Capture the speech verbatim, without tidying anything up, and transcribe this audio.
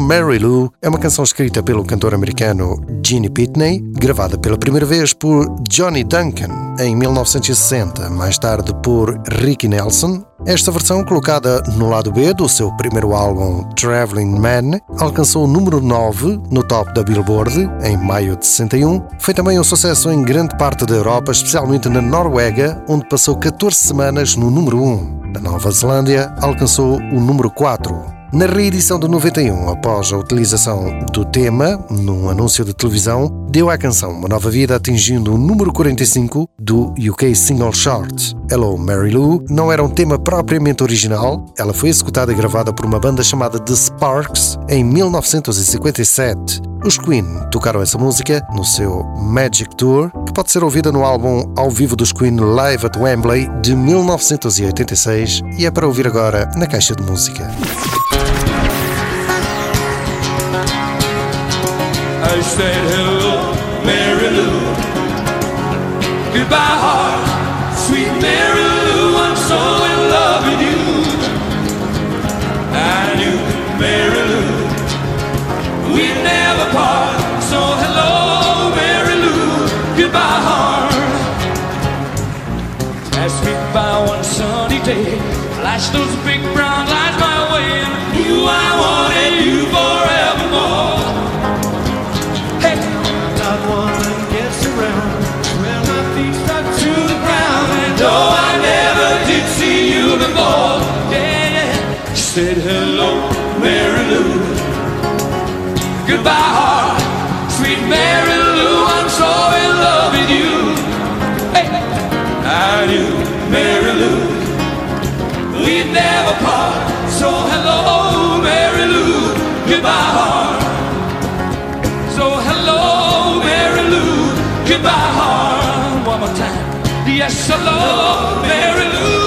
Mary Lou é uma canção escrita pelo cantor americano Gene Pitney, gravada pela primeira vez por Johnny Duncan em mil novecentos e sessenta, mais tarde por Ricky Nelson. Esta versão, colocada no lado B do seu primeiro álbum Traveling Man, alcançou o número nove no top da Billboard em maio de sessenta e um. Foi também um sucesso em grande parte da Europa, especialmente na Noruega, onde passou catorze semanas no número um. Na Nova Zelândia, alcançou o número quatro. Na reedição de noventa e um, após a utilização do tema num anúncio de televisão, deu à canção uma nova vida, atingindo o número quarenta e cinco do U K Single Chart. Hello, Mary Lou não era um tema propriamente original, ela foi executada e gravada por uma banda chamada The Sparks em mil novecentos e cinquenta e sete. Os Queen tocaram essa música no seu Magic Tour, que pode ser ouvida no álbum ao vivo dos Queen Live at Wembley de mil novecentos e oitenta e seis, e é para ouvir agora na Caixa de Música. I said hello, Mary Lou. Goodbye, heart, sweet Mary Lou. I'm so in love with you. I knew Mary Lou, we'd never part. So hello, Mary Lou. Goodbye, heart. Passed me by one sunny day, flashed those big brown lights my way, and knew I wanted you forevermore. No, I never did see you before. Yeah, yeah. She said hello, Mary Lou. Goodbye, heart, sweet Mary Lou. I'm so in love with you. Hey, I knew Mary Lou, we'd never part. So hello, Mary Lou. Goodbye, heart. So hello, Mary Lou. Goodbye, heart. One more time. Yes, hello, Mary Lou.